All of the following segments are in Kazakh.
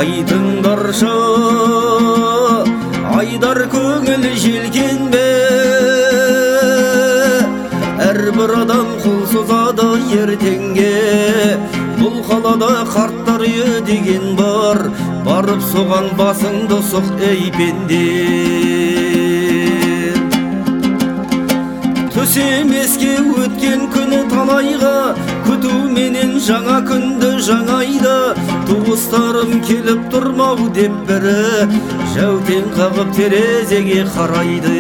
айтыңдаршы айдар көңіл желкенбе, әрбір адам қол созады ертеңге. Бұл қалада қарттар үйі деген бар, барып соған басыңды сұқ ей пенде. Төсемеске өткен күні талайға, күтуменен жаңа күнді жаңайды. Туыстарым келіп тұрмау деп бірі, жәутең қағып терезеге қарайды.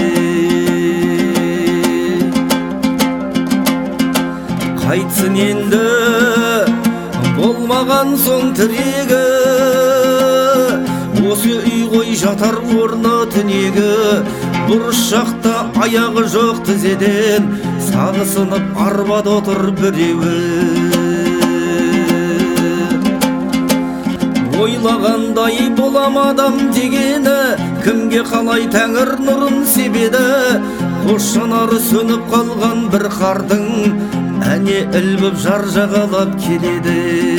Қайтсын енді болмаған соң тірегі, осы үй ғой жатар орны түнегі. Бұрыш жақта аяғы жоқ тізеден, сағысынып арбада отыр біреуі. Ойлағандай болам адам дегені, кімге қалай тәңір нұрын себеді. Қош жанары сөніп қалған бір қардың, әне ілбіп жар жағалап келеді.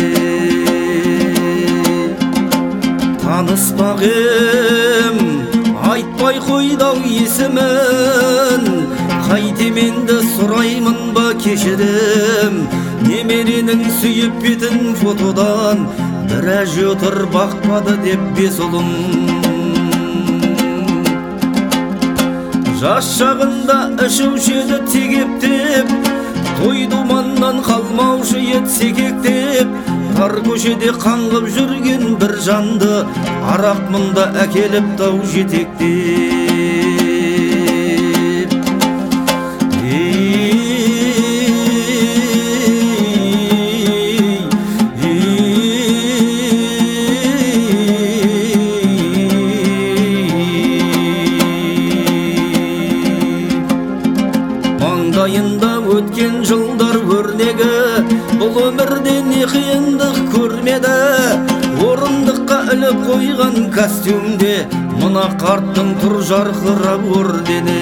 Таныспақ ем, айтпай қойдау есімін, қайтеменді сұраймын ба кешірім. Немеренің сүйіп бетін фотодан, бір әже отыр бақпады деп бес ұлым. Жас шағында ішуші еді тегептеп, той думаннан қалмаушы ет секектеп. Тар көшеде қаңғып жүрген бір жанды, арақ мұнда әкеліп тау жетектеп. Маңдайында өткен жылдар өрнегі, бұл өмірде не қиындық көрмеді. Орындыққа іліп қойған костюмде, мына қарттың тұр жарқырап ордені.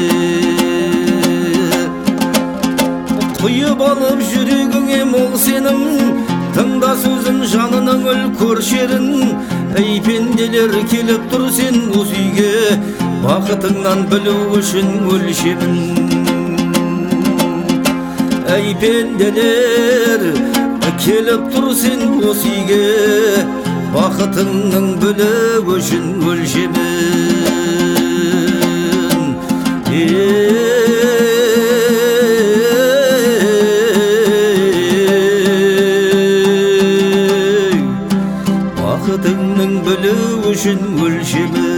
Құйып алып жүрегіңе мол сенім, тыңда сөзін жанының үл көршерін. Ей пенделер келіп тұр сен осы үйге, бақытыңнан білу үшін өлшемін. Ей пенделер келіп тұр сен осы үйге, бақытыңның біліп үшін өлшемін. Бақытыңның біліп үшін өлшемін.